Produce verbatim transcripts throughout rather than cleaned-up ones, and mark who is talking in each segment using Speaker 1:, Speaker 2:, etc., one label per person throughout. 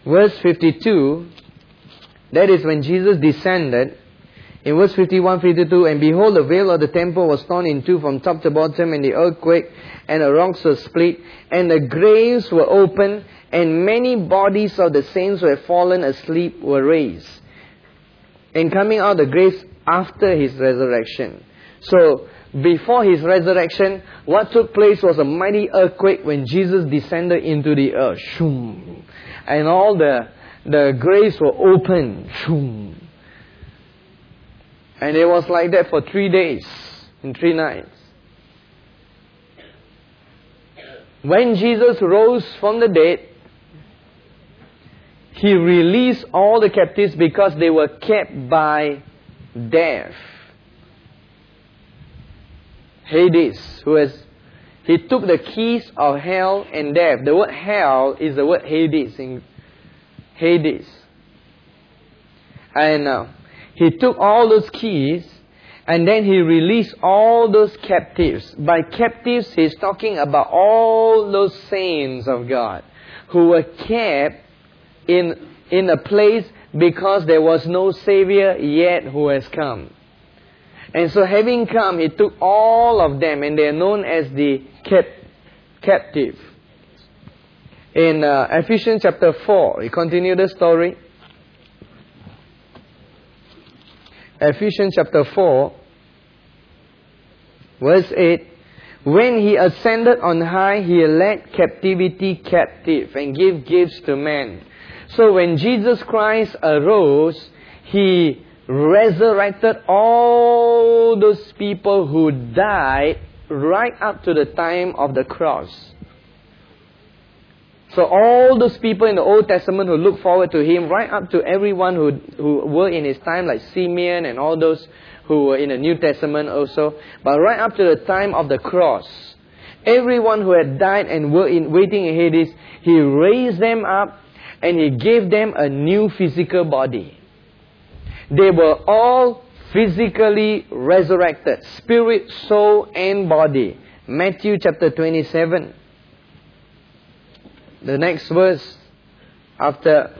Speaker 1: verse fifty-two, that is when Jesus descended. In verse fifty-one, fifty-two, and behold, the veil of the temple was torn in two from top to bottom, and the earthquake and the rocks were split, and the graves were opened, and many bodies of the saints who had fallen asleep were raised. And coming out of the graves after His resurrection. So, before His resurrection, what took place was a mighty earthquake when Jesus descended into the earth. Shoom. And all the, the graves were opened. Shoom. And it was like that for three days and three nights. When Jesus rose from the dead, He released all the captives because they were kept by death. Hades, who has, He took the keys of hell and death. The word hell is the word Hades in Hades. And uh, He took all those keys and then He released all those captives. By captives, He's talking about all those saints of God who were kept in, in a place because there was no Savior yet who has come. And so having come, He took all of them, and they are known as the cap- captive. In uh, Ephesians chapter four, we continue the story. Ephesians chapter four, verse eight. When He ascended on high, He led captivity captive and gave gifts to men. So when Jesus Christ arose, He resurrected all those people who died right up to the time of the cross. So all those people in the Old Testament who looked forward to Him, right up to everyone who, who were in His time, like Simeon and all those who were in the New Testament also, but right up to the time of the cross, everyone who had died and were in, waiting in Hades, He raised them up and He gave them a new physical body. They were all physically resurrected, spirit, soul and body. Matthew chapter twenty-seven. The next verse after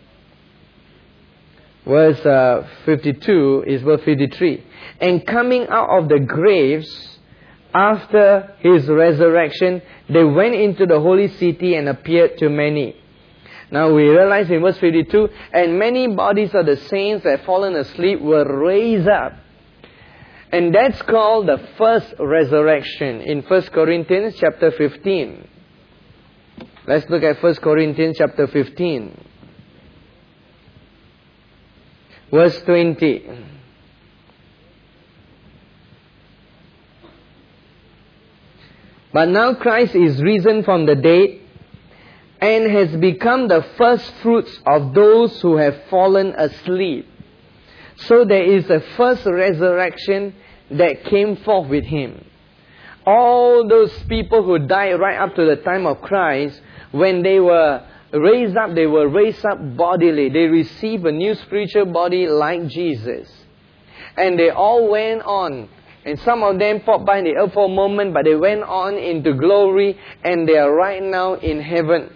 Speaker 1: verse uh, fifty-two is verse fifty-three. And coming out of the graves after His resurrection, they went into the holy city and appeared to many. Now we realize in verse fifty-two, and many bodies of the saints that had fallen asleep were raised up. And that's called the first resurrection in First Corinthians chapter fifteen. Let's look at First Corinthians chapter fifteen. Verse twenty. But now Christ is risen from the dead, and has become the first fruits of those who have fallen asleep. So there is a first resurrection that came forth with Him. All those people who died right up to the time of Christ, when they were raised up, they were raised up bodily. They received a new spiritual body like Jesus. And they all went on. And some of them popped by in the earth for a moment, but they went on into glory, and they are right now in heaven.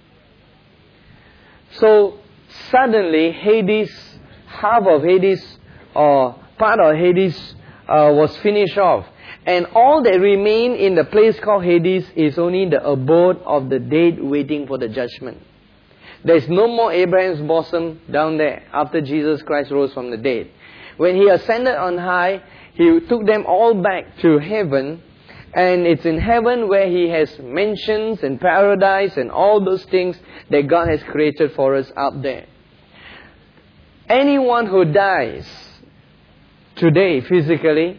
Speaker 1: So, suddenly, Hades, half of Hades, or part of Hades, uh, was finished off. And all that remained in the place called Hades is only the abode of the dead waiting for the judgment. There is no more Abraham's bosom down there after Jesus Christ rose from the dead. When He ascended on high, He took them all back to heaven. And it's in heaven where He has mansions and paradise and all those things that God has created for us out there. Anyone who dies today physically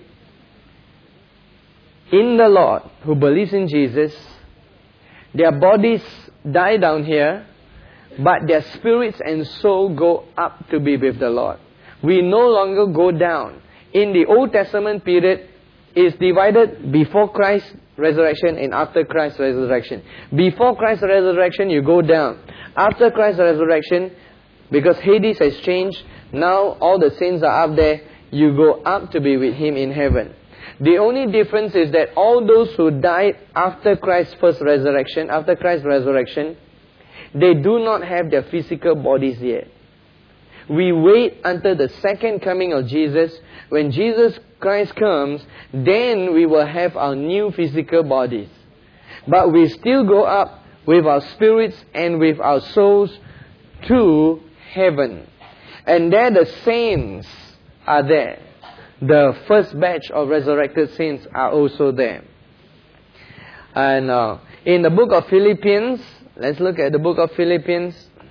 Speaker 1: in the Lord, who believes in Jesus, their bodies die down here, but their spirits and soul go up to be with the Lord. We no longer go down. In the Old Testament period, is divided before Christ's resurrection and after Christ's resurrection. Before Christ's resurrection, you go down. After Christ's resurrection, because Hades has changed, now all the saints are up there, you go up to be with Him in heaven. The only difference is that all those who died after Christ's first resurrection, after Christ's resurrection, they do not have their physical bodies yet. We wait until the second coming of Jesus. When Jesus Christ comes, then we will have our new physical bodies. But we still go up with our spirits and with our souls to heaven. And there the saints are there. The first batch of resurrected saints are also there. And uh, in the book of Philippians, let's look at the book of Philippians.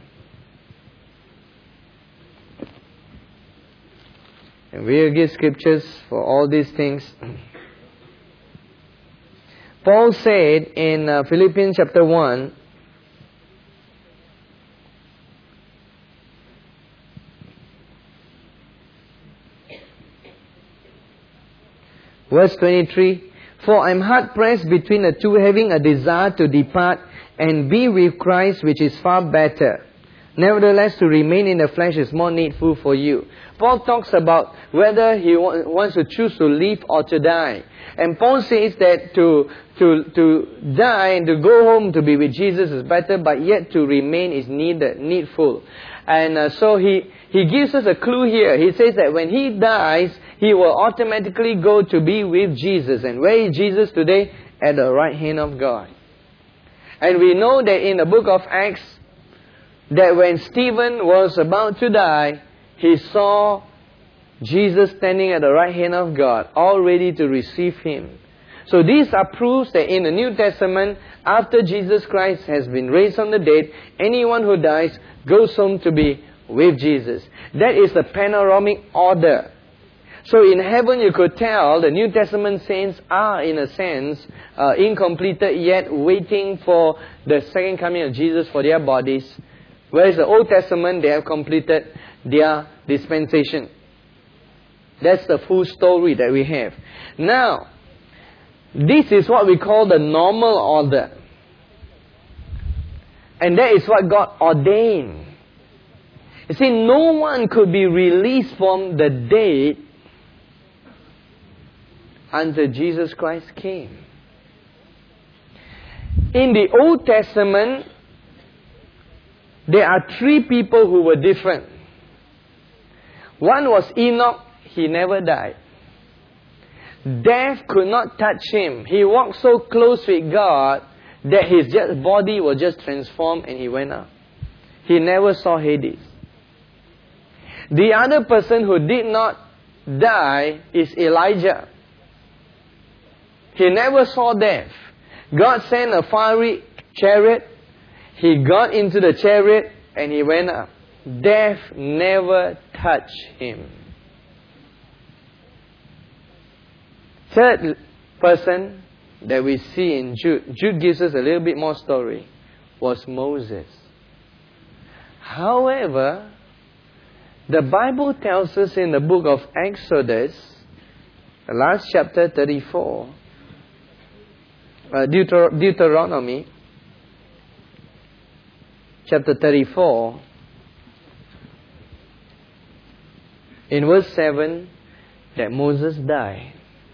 Speaker 1: And we'll give scriptures for all these things. Paul said in uh, Philippians chapter one, verse twenty-three, for I am hard pressed between the two, having a desire to depart and be with Christ, which is far better. Nevertheless, to remain in the flesh is more needful for you. Paul talks about whether he wa- wants to choose to live or to die. And Paul says that to, to, to die and to go home to be with Jesus is better, but yet to remain is needed, needful. And uh, so he, he gives us a clue here. He says that when he dies, he will automatically go to be with Jesus. And where is Jesus today? At the right hand of God. And we know that in the book of Acts, that when Stephen was about to die, he saw Jesus standing at the right hand of God, all ready to receive him. So these are proofs that in the New Testament, after Jesus Christ has been raised from the dead, anyone who dies goes home to be with Jesus. That is the panoramic order. So in heaven you could tell the New Testament saints are in a sense uh, incompleted yet, waiting for the second coming of Jesus for their bodies. Whereas the Old Testament, they have completed their dispensation. That's the full story that we have. Now, this is what we call the normal order. And that is what God ordained. You see, no one could be released from the dead until Jesus Christ came. In the Old Testament, there are three people who were different. One was Enoch. He never died. Death could not touch him. He walked so close with God that his just body was just transformed and he went up. He never saw Hades. The other person who did not die is Elijah. He never saw death. God sent a fiery chariot. He got into the chariot and he went up. Death never touched him. Third person that we see in Jude, Jude gives us a little bit more story, was Moses. However, the Bible tells us in the book of Exodus, the last chapter thirty-four, uh, Deuter- Deuteronomy, chapter thirty-four, in verse seven, that Moses died.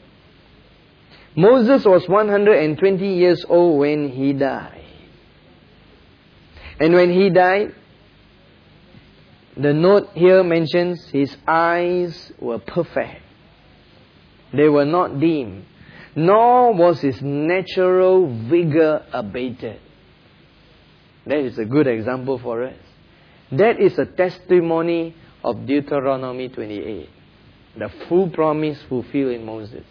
Speaker 1: Moses was one hundred twenty years old when he died. And when he died, the note here mentions his eyes were perfect. They were not dim, nor was his natural vigor abated. That is a good example for us. That is a testimony of Deuteronomy twenty-eight. The full promise fulfilled in Moses.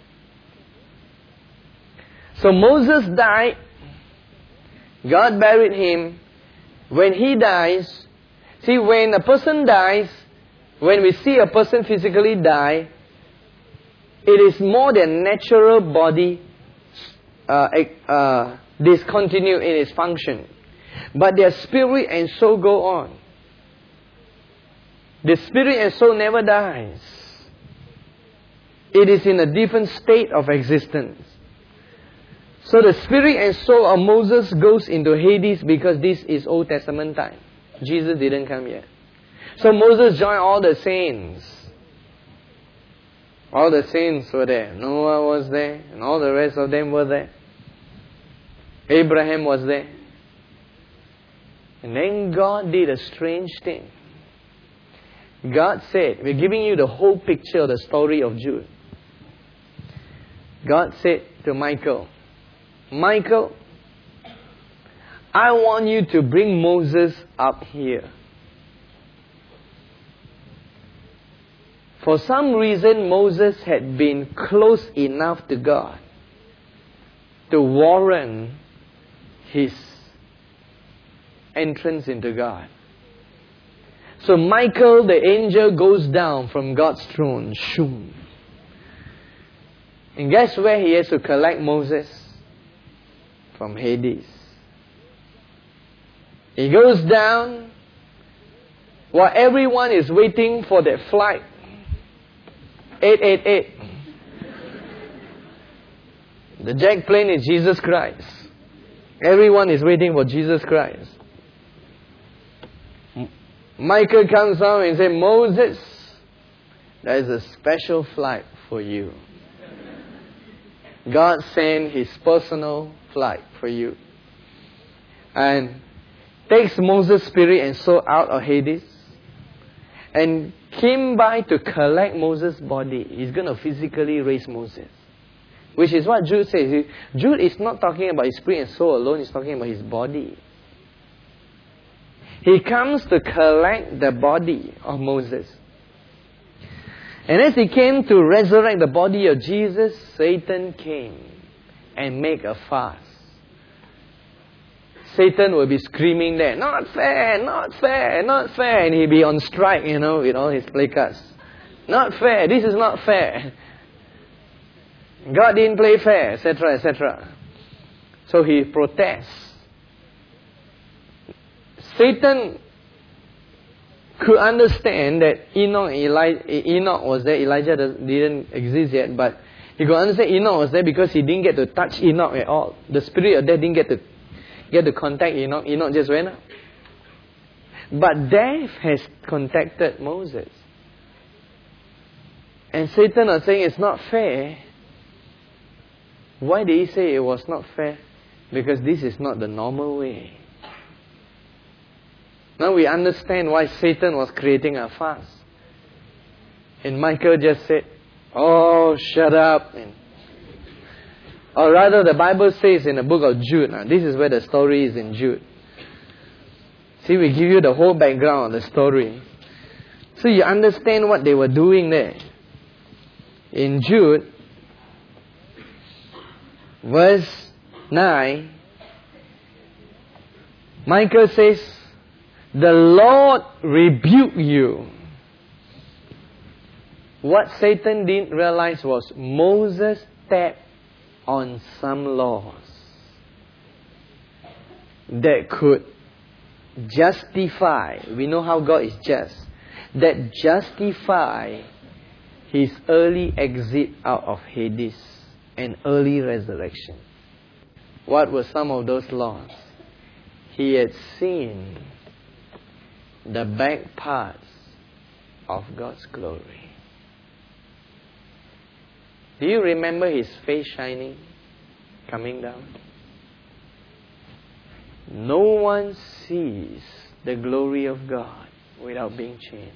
Speaker 1: So Moses died. God buried him. When he dies, see, when a person dies, when we see a person physically die, it is more than natural body uh, uh, discontinue in its function. But their spirit and soul go on. The spirit and soul never dies. It is in a different state of existence. So the spirit and soul of Moses goes into Hades because this is Old Testament time. Jesus didn't come yet. So Moses joined all the saints. All the saints were there. Noah was there, and all the rest of them were there. Abraham was there. And then God did a strange thing. God said, we're giving you the whole picture of the story of Jude. God said to Michael, Michael, I want you to bring Moses up here. For some reason, Moses had been close enough to God to warrant his entrance into God. So Michael, the angel, goes down from God's throne. Shoom. And guess where he has to collect Moses? From Hades. He goes down while everyone is waiting for that flight. eight eight eight. The jet plane is Jesus Christ. Everyone is waiting for Jesus Christ. Michael comes down and says, Moses, there is a special flight for you. God sent His personal flight for you. And takes Moses' spirit and soul out of Hades. And came by to collect Moses' body. He's going to physically raise Moses. Which is what Jude says. Jude is not talking about his spirit and soul alone. He's talking about his body. He comes to collect the body of Moses. And as he came to resurrect the body of Jesus, Satan came and made a fuss. Satan will be screaming there, not fair, not fair, not fair. And he'll be on strike, you know, with all his placards. Not fair, this is not fair. God didn't play fair, et cetera, et cetera. So he protests. Satan could understand that Enoch, Eli- Enoch was there. Elijah didn't exist yet, but he could understand Enoch was there because he didn't get to touch Enoch at all. The spirit of death didn't get to get to contact Enoch. Enoch just went up. But death has contacted Moses. And Satan was saying it's not fair. Why did he say it was not fair? Because this is not the normal way. Now we understand why Satan was creating a fuss. And Michael just said, oh, shut up. And, or rather, the Bible says in the book of Jude, now this is where the story is in Jude. See, we give you the whole background of the story. So you understand what they were doing there. In Jude, verse nine, Michael says, the Lord rebuke you. What Satan didn't realize was Moses tapped on some laws that could justify, we know how God is just, that justify His early exit out of Hades and early resurrection. What were some of those laws? He had seen the back parts of God's glory. Do you remember His face shining, coming down? No one sees the glory of God without being changed.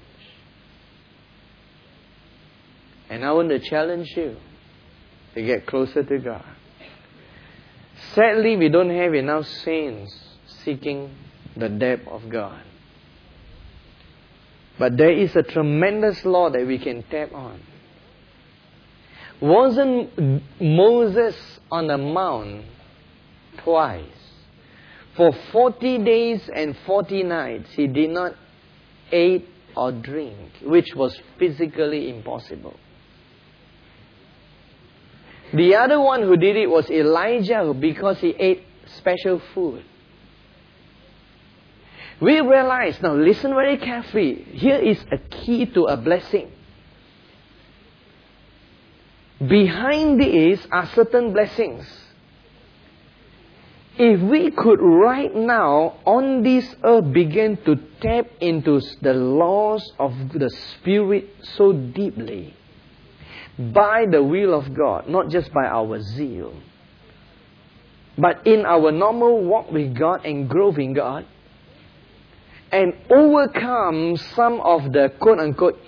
Speaker 1: And I want to challenge you to get closer to God. Sadly, we don't have enough saints seeking the depth of God. But there is a tremendous law that we can tap on. Wasn't Moses on the mount twice? For forty days and forty nights, he did not eat or drink, which was physically impossible. The other one who did it was Elijah, because he ate special food. We realize, now listen very carefully, here is a key to a blessing. Behind these are certain blessings. If we could right now on this earth begin to tap into the laws of the Spirit so deeply, by the will of God, not just by our zeal, but in our normal walk with God and growth in God, and overcome some of the quote-unquote